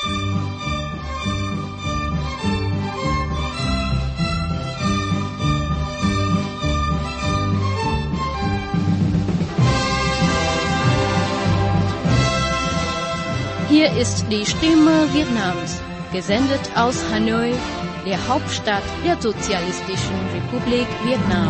Hier ist die Stimme Vietnams, gesendet aus Hanoi, der Hauptstadt der Sozialistischen Republik Vietnam.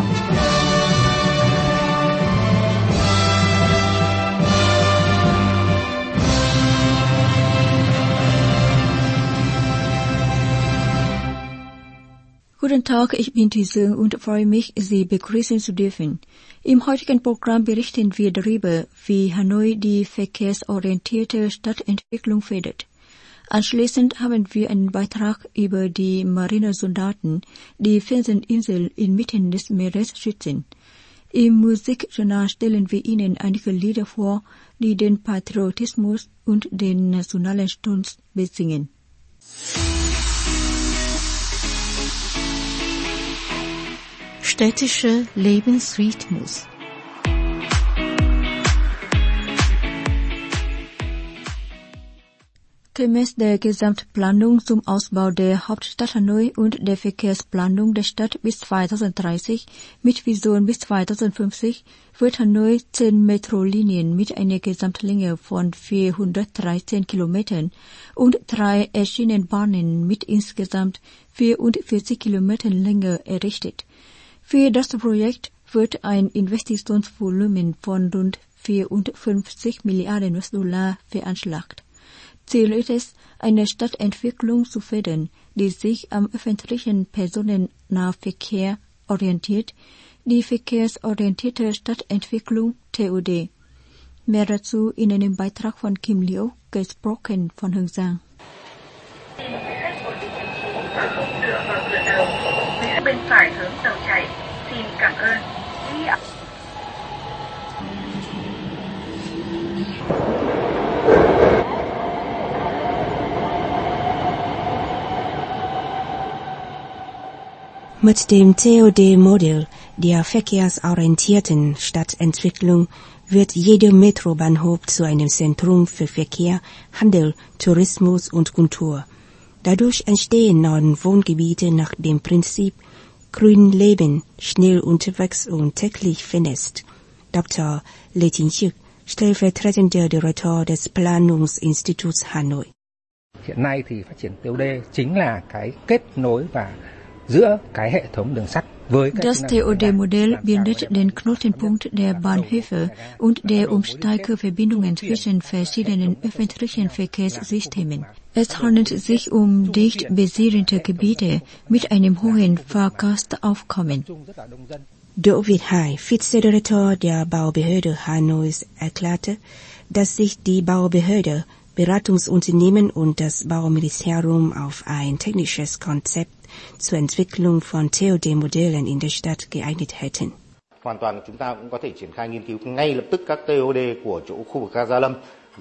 Guten Tag, ich bin Thysung und freue mich, Sie begrüßen zu dürfen. Im heutigen Programm berichten wir darüber, wie Hanoi die verkehrsorientierte Stadtentwicklung fördert. Anschließend haben wir einen Beitrag über die Marinesoldaten, die Felseninsel inmitten des Meeres schützen. Im Musikjournal stellen wir Ihnen einige Lieder vor, die den Patriotismus und den nationalen Stolz besingen. Städtischer Lebensrhythmus. Gemäß der Gesamtplanung zum Ausbau der Hauptstadt Hanoi und der Verkehrsplanung der Stadt bis 2030 mit Vision bis 2050 wird Hanoi 10 Metrolinien mit einer Gesamtlänge von 413 Kilometern und 3 Schienenbahnen mit insgesamt 44 Kilometern Länge errichtet. Für das Projekt wird ein Investitionsvolumen von rund 54 Milliarden US-Dollar veranschlagt. Ziel ist es, eine Stadtentwicklung zu fördern, die sich am öffentlichen Personennahverkehr orientiert, die verkehrsorientierte Stadtentwicklung TOD. Mehr dazu in einem Beitrag von Kim Liu, gesprochen von Hương Giang. Bên phải hướng tàu chạy. Xin cảm ơn. Mit dem TOD-Modell der verkehrsorientierten Stadtentwicklung wird jeder Metrobahnhof zu einem Zentrum für Verkehr, Handel, Tourismus und Kultur. Dadurch entstehen neue Wohngebiete nach dem Prinzip Grün leben, schnell unterwegs und täglich vernetzt. Dr. Lê Chính Trực, stellvertretender Direktor des Planungsinstituts Hanoi. Hiện nay thì phát triển TOD chính là cái kết nối và giữa cái hệ thống đường sắt với các Das TOD-Modell bildet den Knotenpunkt der Bahnhöfe und der Umsteigeverbindungen zwischen verschiedenen öffentlichen Verkehrssystemen. Es handelt sich dicht besiedelte Gebiete mit einem hohen Fahrgastaufkommen. Dovid Hai, Vizedirektor der Baubehörde Hanois, erklärte, dass sich die Baubehörde, Beratungsunternehmen und das Bauministerium auf ein technisches Konzept zur Entwicklung von TOD-Modellen in der Stadt geeinigt hätten. Hoàn toàn chúng ta cũng có thể triển khai nghiên cứu ngay lập tức các TOD của chỗ khu vực ga Gia Lâm.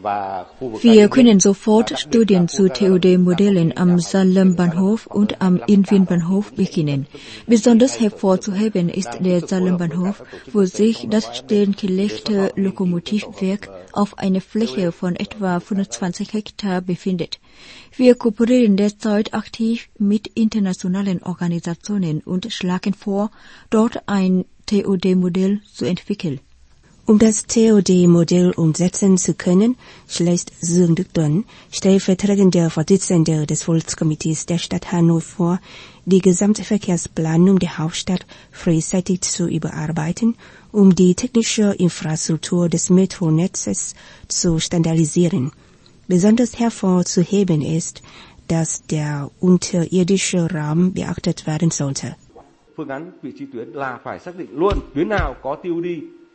Wir können sofort Studien zu TOD-Modellen am Salem-Bahnhof und am Inwin-Bahnhof beginnen. Besonders hervorzuheben ist der Salem-Bahnhof, wo sich das stillgelegte Lokomotivwerk auf einer Fläche von etwa 25 Hektar befindet. Wir kooperieren derzeit aktiv mit internationalen Organisationen und schlagen vor, dort ein TOD-Modell zu entwickeln. Um das TOD-Modell umsetzen zu können, schlägt Dương Đức Tuấn, stellvertretender Vorsitzender des Volkskomitees der Stadt Hanoi vor, die gesamte Verkehrsplanung der Hauptstadt frühzeitig zu überarbeiten, um die technische Infrastruktur des Metronetzes zu standardisieren. Besonders hervorzuheben ist, dass der unterirdische Raum beachtet werden sollte. Phương án vị trí tuyến là phải xác định luôn tuyến nào có TOD.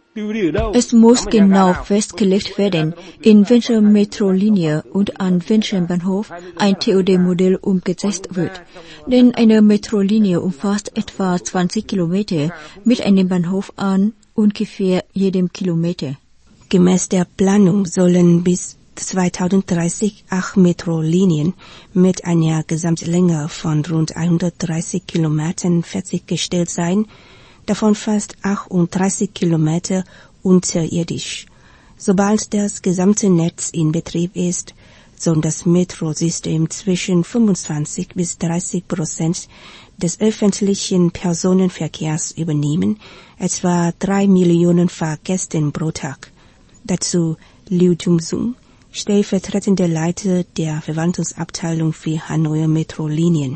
Es muss genau festgelegt werden, in welcher Metrolinie und an welchem Bahnhof ein TOD-Modell umgesetzt wird. Denn eine Metrolinie umfasst etwa 20 Kilometer mit einem Bahnhof an ungefähr jedem Kilometer. Gemäß der Planung sollen bis 2030 8 Metrolinien mit einer Gesamtlänge von rund 130 Kilometern fertiggestellt sein, davon fast 38 Kilometer unterirdisch. Sobald das gesamte Netz in Betrieb ist, soll das Metrosystem zwischen 25 bis 30% des öffentlichen Personenverkehrs übernehmen, etwa 3 Millionen Fahrgästen pro Tag. Dazu Liu Chung-sung, stellvertretender Leiter der Verwaltungsabteilung für Hanoi Metrolinien.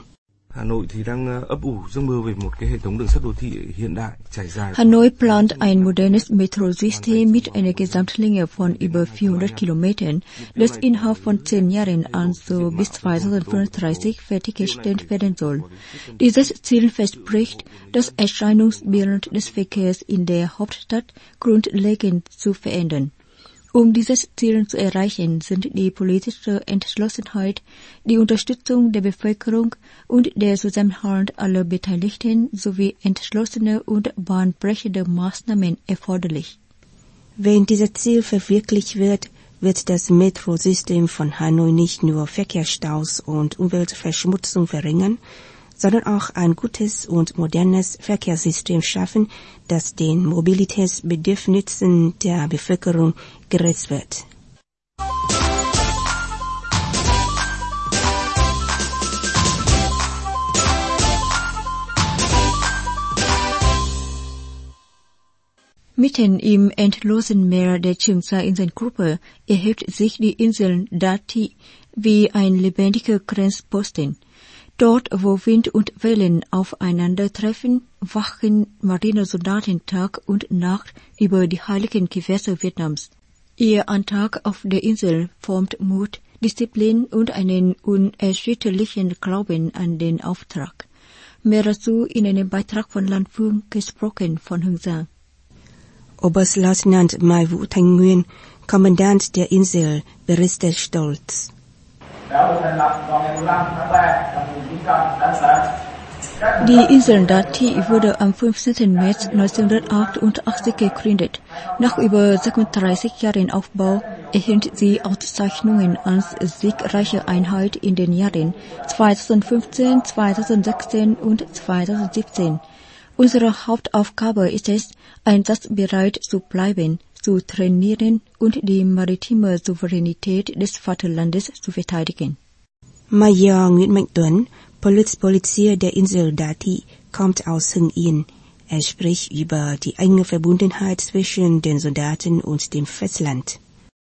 Hanoi plant ein modernes Metrosystem mit einer Gesamtlänge von über 400 Kilometern, das innerhalb von 10 Jahren, also bis 2035, fertiggestellt werden soll. Dieses Ziel verspricht, das Erscheinungsbild des Verkehrs in der Hauptstadt grundlegend zu verändern. Um dieses Ziel zu erreichen, sind die politische Entschlossenheit, die Unterstützung der Bevölkerung und der Zusammenhalt aller Beteiligten sowie entschlossene und bahnbrechende Maßnahmen erforderlich. Wenn dieses Ziel verwirklicht wird, wird das Metrosystem von Hanoi nicht nur Verkehrsstaus und Umweltverschmutzung verringern, sondern auch ein gutes und modernes Verkehrssystem schaffen, das den Mobilitätsbedürfnissen der Bevölkerung gerecht wird. Mitten im endlosen Meer der Cheongsa-Inselgruppe erhebt sich die Insel Da Thi wie ein lebendiger Grenzposten. Dort, wo Wind und Wellen aufeinandertreffen, wachen Marinesoldaten Tag und Nacht über die heiligen Gewässer Vietnams. Ihr Antrag auf der Insel formt Mut, Disziplin und einen unerschütterlichen Glauben an den Auftrag. Mehr dazu in einem Beitrag von Lan Phương, gesprochen von Hung Sang. Oberstleutnant Mai Vũ Thanh Nguyên, Kommandant der Insel, berichtet stolz. Die Insel Da Thi wurde am 15. März 1988 gegründet. Nach über 36 Jahren Aufbau erhielt sie Auszeichnungen als siegreiche Einheit in den Jahren 2015, 2016 und 2017. Unsere Hauptaufgabe ist es, einsatzbereit zu bleiben, zu trainieren und die maritime Souveränität des Vaterlandes zu verteidigen. Major Nguyễn Mạnh Tuấn, Polizei der Insel Da Thi, kommt aus Hưng Yên. Er spricht über die enge Verbundenheit zwischen den Soldaten und dem Festland.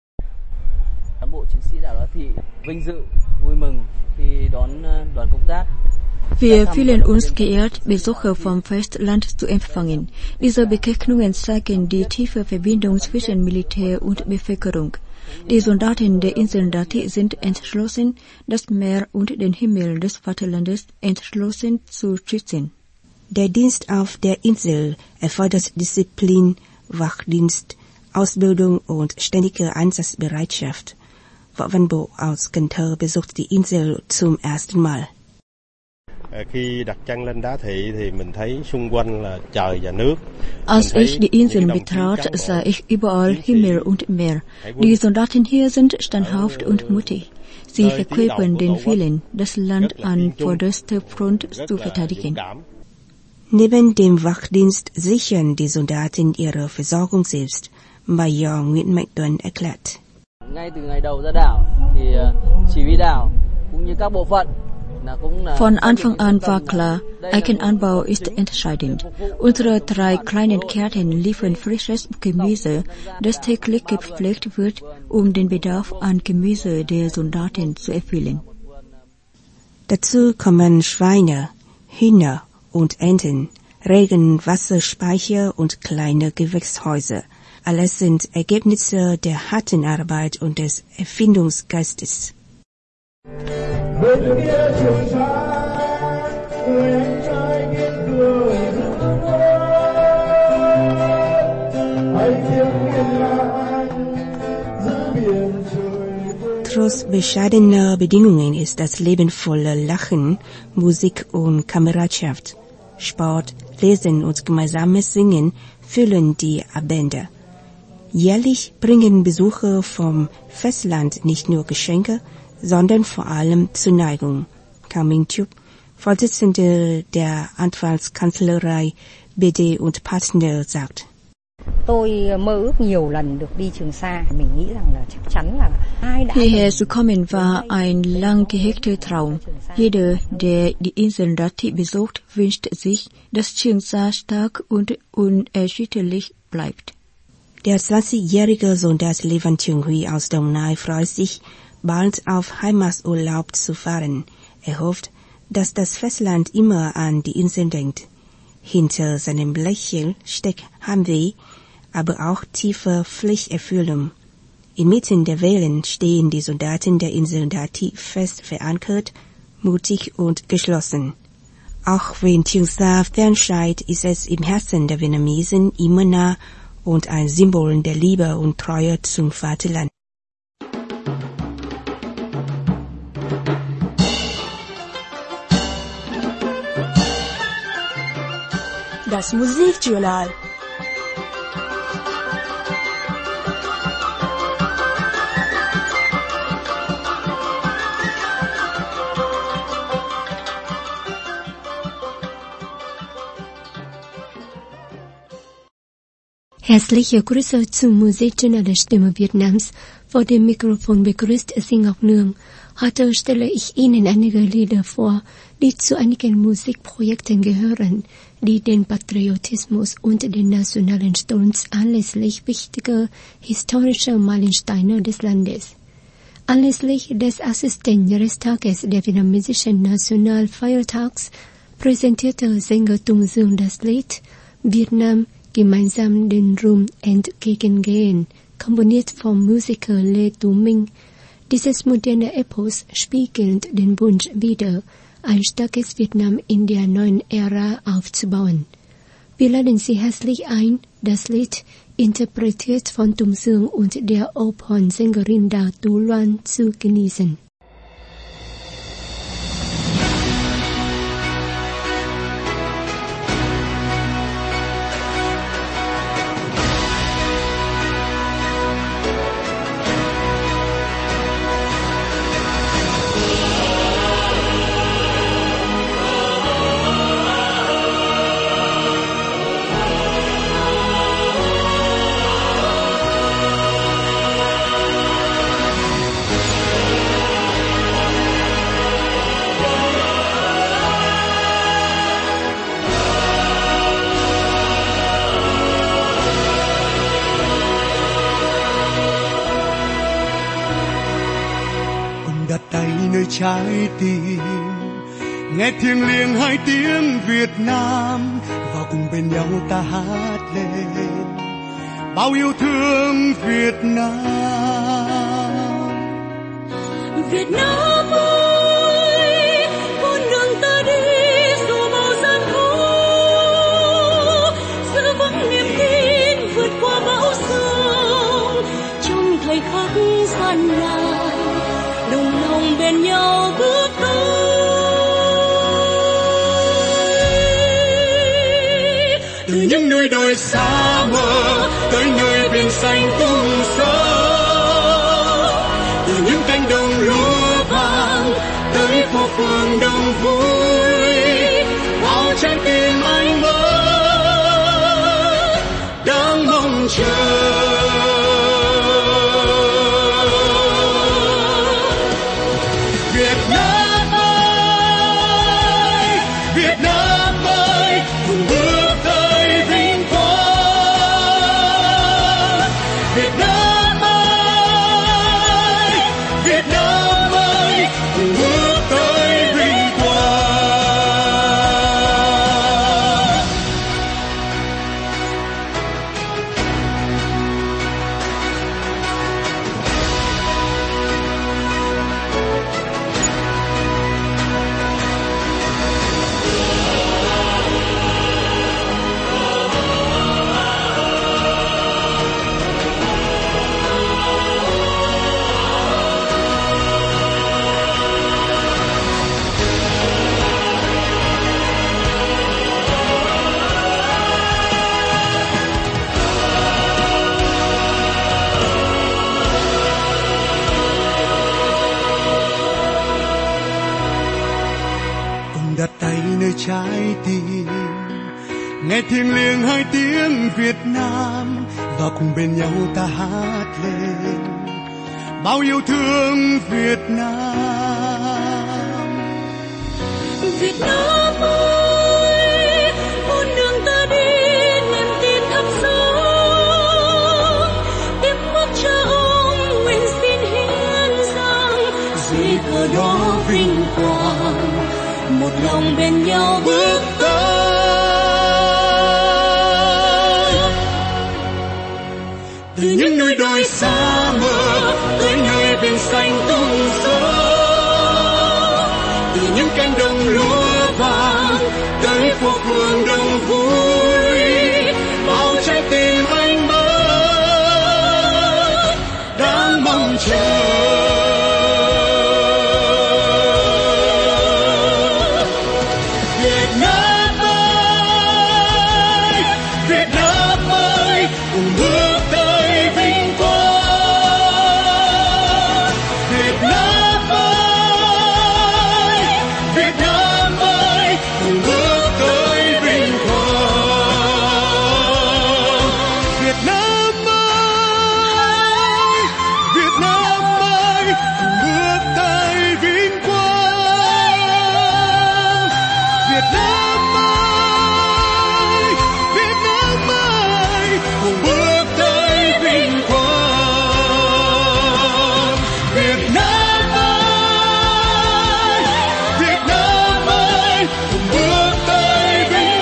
Wir fühlen uns geehrt, Besucher vom Festland zu empfangen. Diese Begegnungen zeigen die tiefe Verbindung zwischen Militär und Bevölkerung. Die Soldaten der Insel Da Thi sind entschlossen, das Meer und den Himmel des Vaterlandes entschlossen zu schützen. Der Dienst auf der Insel erfordert Disziplin, Wachdienst, Ausbildung und ständige Einsatzbereitschaft. Võ Văn Bộ aus Cần Thơ besucht die Insel zum ersten Mal. Als ich die Insel betrat, sah ich überall Himmel und Meer. Die Soldaten hier sind standhaft und mutig. Sie verkörpern den Willen, das Land an vorderster Front zu verteidigen. Neben dem Wachdienst sichern die Soldaten ihre Versorgung selbst, Major Nguyễn Mạnh Tuấn erklärt. Von Anfang an war klar, Eigenanbau ist entscheidend. Unsere 3 kleinen Gärten liefern frisches Gemüse, das täglich gepflegt wird, um den Bedarf an Gemüse der Soldaten zu erfüllen. Dazu kommen Schweine, Hühner und Enten, Regenwasserspeicher und kleine Gewächshäuser. Alles sind Ergebnisse der harten Arbeit und des Erfindungsgeistes. Trotz bescheidener Bedingungen ist das Leben voller Lachen, Musik und Kameradschaft. Sport, Lesen und gemeinsames Singen füllen die Abende. Jährlich bringen Besucher vom Festland nicht nur Geschenke, sondern vor allem Zuneigung. Cao Minh-Chuk, Vorsitzende der Anwaltskanzlei BD und Partner, sagt. Tôi mơ ước nhiều lần được đi Trường Sa. Mình nghĩ rằng là chắc chắn là ai đã... Hergekommen war ein lang gehegter Traum. Jeder, der die Insel Dati besucht, wünscht sich, dass Trường Sa stark und unerschütterlich bleibt. Der 20-jährige Soldat Levan Trường Huy aus Đồng Nai freut sich, bald auf Heimaturlaub zu fahren. Er hofft, dass das Festland immer an die Insel denkt. Hinter seinem Lächeln steckt Heimweh, aber auch tiefe Pflichterfüllung. Inmitten der Wellen stehen die Soldaten der Insel Dati fest verankert, mutig und geschlossen. Auch wenn Trường Sa fernscheint, ist es im Herzen der Vietnamesen immer nah und ein Symbol der Liebe und Treue zum Vaterland. Das Musikjournal. Herzliche Grüße zum Musikjournal der Stimme Vietnams. Vor dem Mikrofon begrüßt Sie Ngọc Nương. Heute stelle ich Ihnen einige Lieder vor, die zu einigen Musikprojekten gehören, die den Patriotismus und den nationalen Stolz anlässlich wichtiger historischer Meilensteine des Landes. Anlässlich des 80. Jahrestages der vietnamesischen Nationalfeiertags präsentierte Sänger Tùng Dương das Lied Vietnam gemeinsam den Ruhm entgegengehen, komponiert vom Musiker Lê Tú Minh. Dieses moderne Epos spiegelt den Wunsch wider, ein starkes Vietnam in der neuen Ära aufzubauen. Wir laden Sie herzlich ein, das Lied, interpretiert von Tùng Dương und der Opernsängerin Da Tú Loan, zu genießen. Trái tim nghe thiêng liêng hai tiếng Việt Nam và cùng bên nhau ta hát lên bao yêu thương Việt Nam. Việt Nam ơi, con đường ta đi dù bao gian khó, giữ vững niềm tin vượt qua bão giông trong thời khắc gian nan, đồng lòng bên nhau bước tới từ những nơi đồi xa mờ tới nơi biển xanh tung sâu, từ những cánh đồng lúa vàng tới phố phường đông vui, bao trái tim anh mơ đang mong chờ. Trái tim nghe thiêng liêng hai tiếng Việt Nam và cùng bên nhau ta hát lên bao yêu thương Việt Nam. Việt Nam ơi, con đường ta đi niềm tin thắp sáng, tiếp bước cha ông nguyện xin hiến dâng dưới cờ đó vinh quang, một lòng bên nhau bước từ những núi đồi xa mờ tới nơi biển xanh tung gió, từ những cánh đồng lúa vàng tới phố phường đông vui, bao trái tim anh mơ đang mong chờ. Việt Nam ơi, Việt Nam ơi, cùng bước tới vinh quang. Việt Nam ơi, Việt Nam ơi, cùng bước tới vinh quang. Việt Nam ơi, Việt Nam ơi, cùng bước tới vinh quang. Việt Nam ơi, Việt Nam ơi, cùng bước tới vinh quang. Việt Nam ơi, Việt Nam ơi, cùng bước tới vinh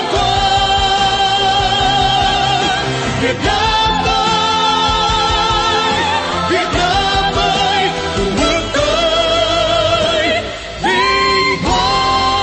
quang. Việt Nam ơi, Việt Nam ơi, cùng bước tới vinh quang.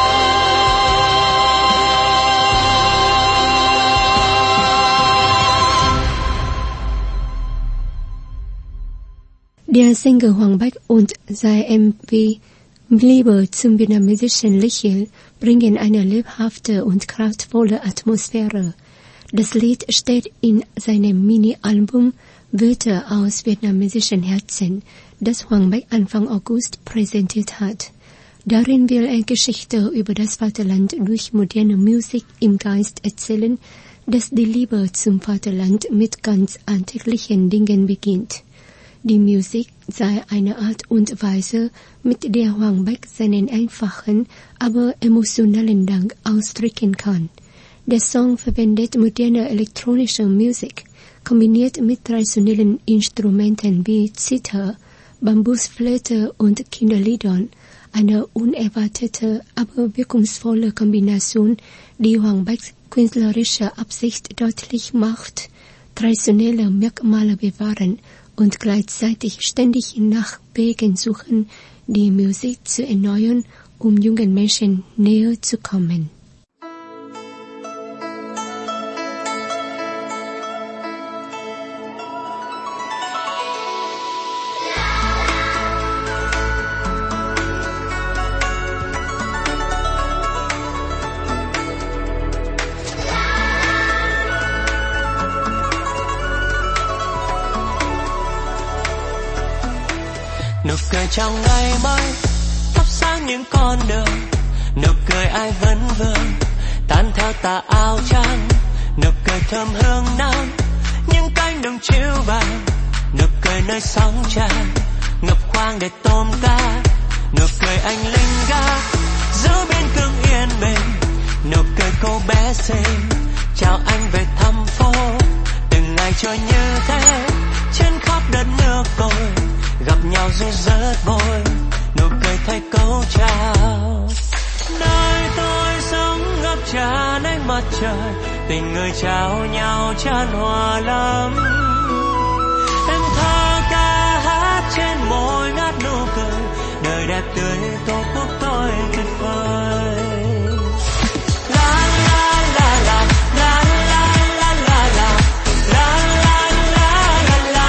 Der Sänger Hoàng Bách und sein MV Liebe zum vietnamesischen Lächeln bringen eine lebhafte und kraftvolle Atmosphäre. Das Lied steht in seinem Mini-Album Wörter aus vietnamesischen Herzen, das Hoàng Bách Anfang August präsentiert hat. Darin will er Geschichte über das Vaterland durch moderne Musik im Geist erzählen, dass die Liebe zum Vaterland mit ganz alltäglichen Dingen beginnt. Die Musik sei eine Art und Weise, mit der Hoàng Bách seinen einfachen, aber emotionalen Dank ausdrücken kann. Der Song verwendet moderne elektronische Musik, kombiniert mit traditionellen Instrumenten wie Zither, Bambusflöte und Kinderliedern. Eine unerwartete, aber wirkungsvolle Kombination, die Hoàng Bachs künstlerische Absicht deutlich macht, traditionelle Merkmale bewahren und gleichzeitig ständig nach Wegen suchen, die Musik zu erneuern, jungen Menschen näher zu kommen. Nụ cười trong ngày mới thắp sáng những con đường, nụ cười ai vấn vương tan theo tà áo trắng, nụ cười thơm hương nắng những cánh đồng chiếu vàng, nụ cười nơi sóng tràn ngập khoang để tôm cá, nụ cười anh linh ga giữ biên cương yên bình, nụ cười cô bé xinh chào anh về thăm phố, từng ngày trôi như thế trên khắp đất nước tôi gặp nhau ru rớt môi, nụ cười thay câu chào. Nơi tôi sống ngập tràn ánh mặt trời, tình người trao nhau chan hòa lắm. Em thơ ca hát trên môi ngát nụ cười, đời đẹp tươi tổ quốc tôi tuyệt vời. La la la la la la la la la la la la la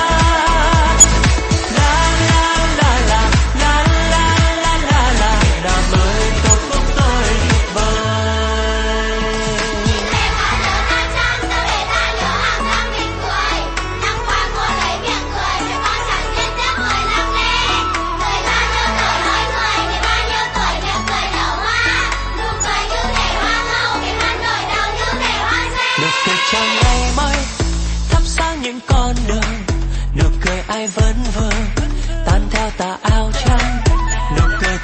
đàm ơi tổ quốc tôi tuyệt vời. Em ở nơi ta trăng ta để ta nhớ hàng năm mình cười, năm qua mùa lấy miệng cười thì con chẳng biết tiếc người lặng lẽ, người bao nhiêu tuổi hỡi người thì bao nhiêu tuổi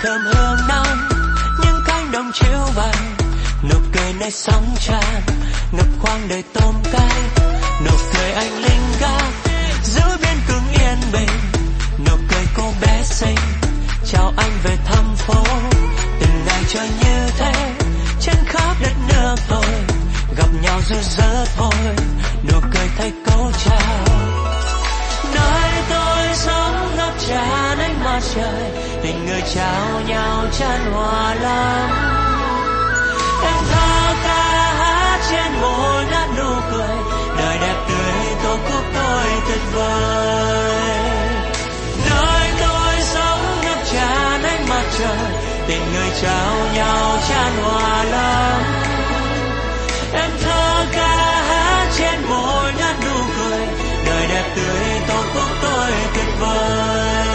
thơm hương nồng, những cánh đồng chiếu vàng, nụ cười nơi sóng tràn, ngập khoang đời tôm cay, nụ cười anh linh gác giữ biên cương yên bình, nụ cười cô bé xinh chào anh về thăm phố. Từng ngày trời như thế trên khắp đất nước tôi, gặp nhau ru rỡ thôi, nụ cười thay câu chào. Nơi tôi sống ngập tràn ánh mặt trời, tình người trao nhau chan hòa lắm. Em thơ ca hát trên môi nát nụ cười, đời đẹp tươi tổ quốc tôi tuyệt vời. Nơi tôi sống ngập tràn ánh mặt trời, tình người trao nhau chan hòa lắm. Em thơ ca hát trên môi nát nụ cười, đời đẹp tươi tổ quốc tôi tuyệt vời.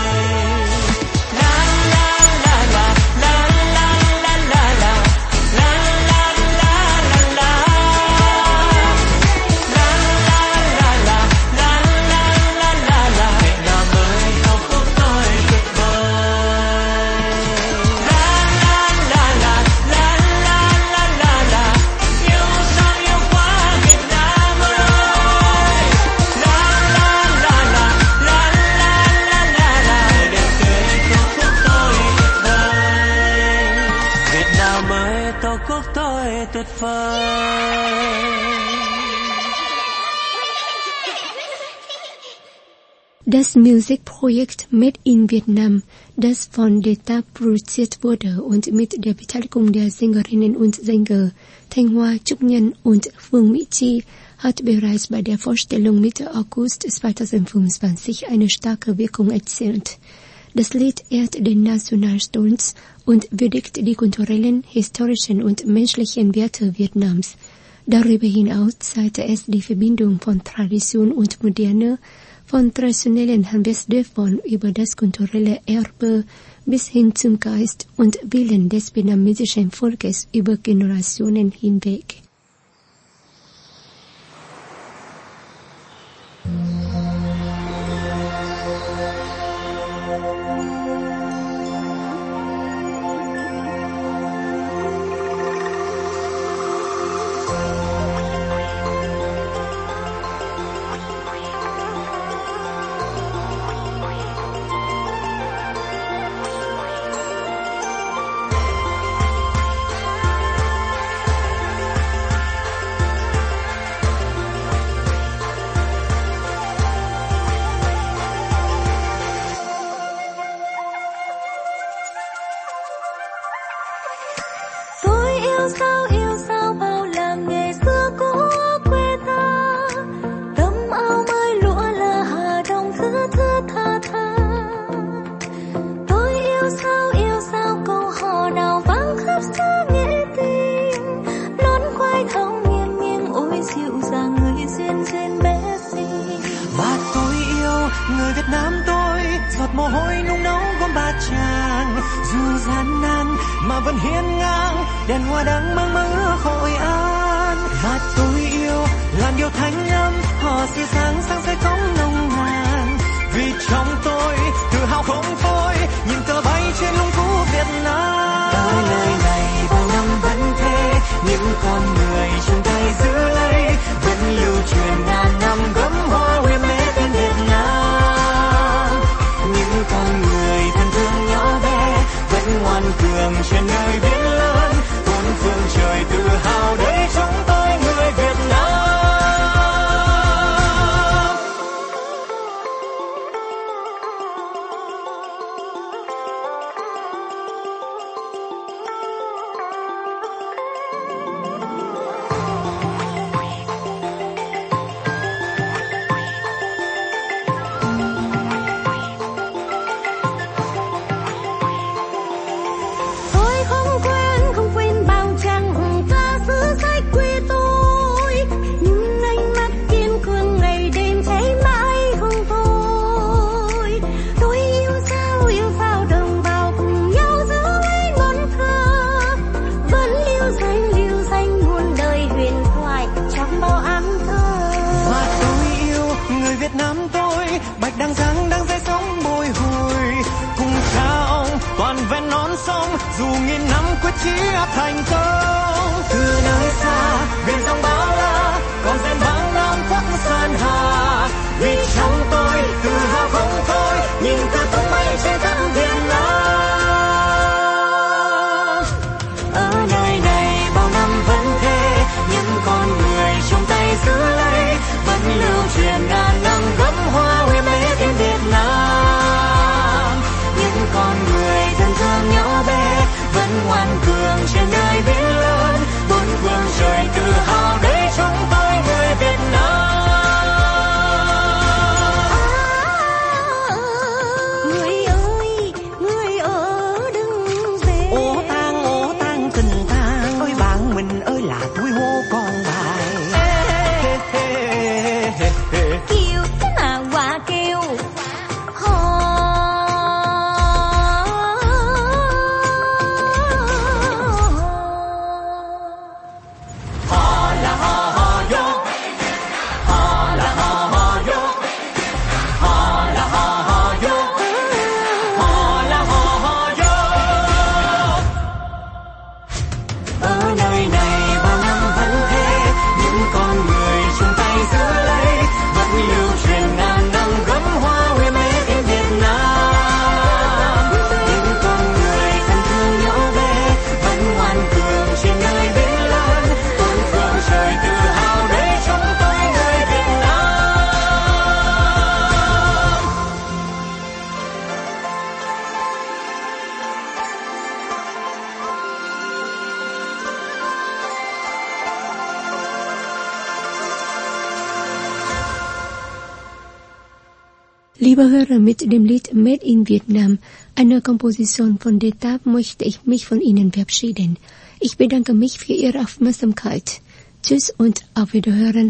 Das Musikprojekt Made in Vietnam, das von Deta produziert wurde und mit der Beteiligung der Sängerinnen und Sänger Thanh Hoa, Trúc Nhân und Phương Mỹ Chi hat bereits bei der Vorstellung Mitte August 2025 eine starke Wirkung erzielt. Das Lied ehrt den Nationalstolz und würdigt die kulturellen, historischen und menschlichen Werte Vietnams. Darüber hinaus zeigte es die Verbindung von Tradition und Moderne, von traditionellen Handwerksdörfern über das kulturelle Erbe bis hin zum Geist und Willen des vietnamesischen Volkes über Generationen hinweg. Không non sông, dù nghìn năm quyết chí thành công. Từ nơi xa biển dòng bao la, còn rền vang nam quốc sơn hà. Vì trong tôi tự hào không thôi, nhìn từ tung bay trên khắp Việt Nam. Ở nơi này bao năm vẫn thế, những con người trong tay giữ lấy, vẫn lưu truyền ngàn năm gấm hoa huê mê tiếng Việt Nam. Những con người thân thương nhỏ bé, vẫn ngoan cường trên nơi biển lớn, bốn phương trời tự hào để chúng tôi người Việt Nam. Người ơi, người ở đừng về. Ô tang tình tang, ơi bạn mình ơi là tôi hô con bài. Kêu thế nào quả kêu Liebe Hörer, mit dem Lied Made in Vietnam, einer Komposition von Detab, möchte ich mich von Ihnen verabschieden. Ich bedanke mich für Ihre Aufmerksamkeit. Tschüss und auf Wiederhören.